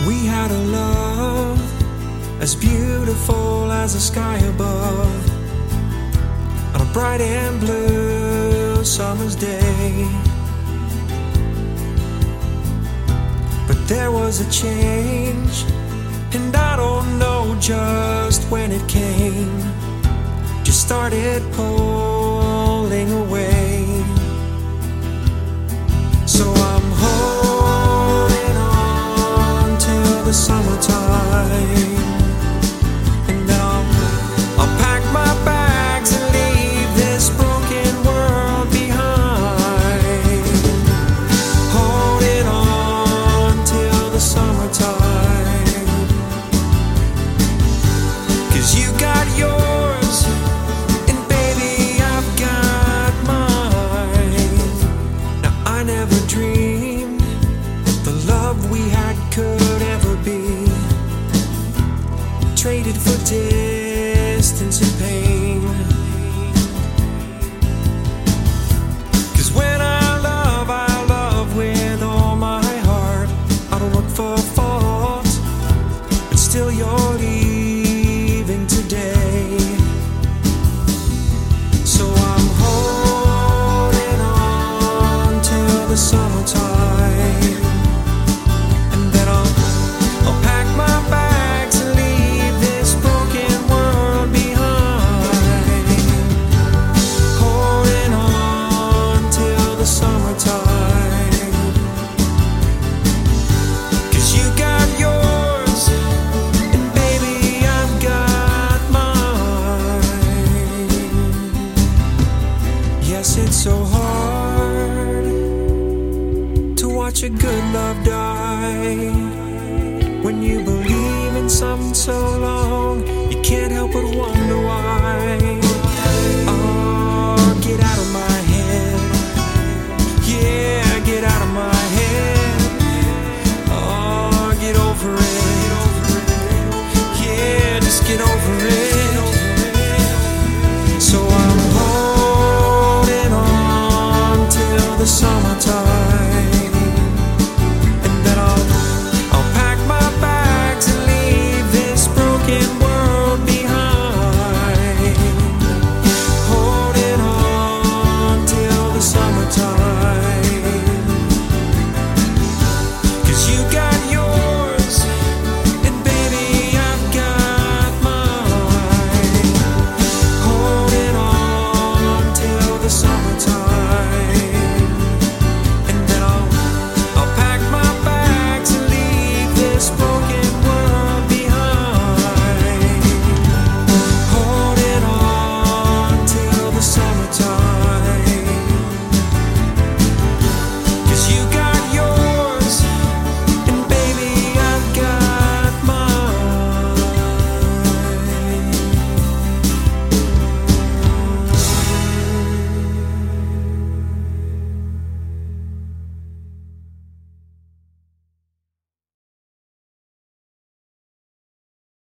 We had a love as beautiful as the sky above, on a bright and blue summer's day. But there was a change, and I don't know just when it came. Just started pulling away. So I'm holding on till the summertime, and I'll pack my bags and leave this broken world behind. Holding on till the summertime, 'cause you got yours and baby I've got mine. Now I never dreamed the love we had could ever be traded for distance and pain. 'Cause when I love with all my heart. I don't look for fault, but still you're leaving today. So I'm holding on till the summertime, and then I'll pack my bags and leave this broken world behind. Holding on till the summertime, 'cause you got yours and baby I've got mine. Yes, it's so hard to watch a good love die. When you believe in something so long, you can't help but wonder why.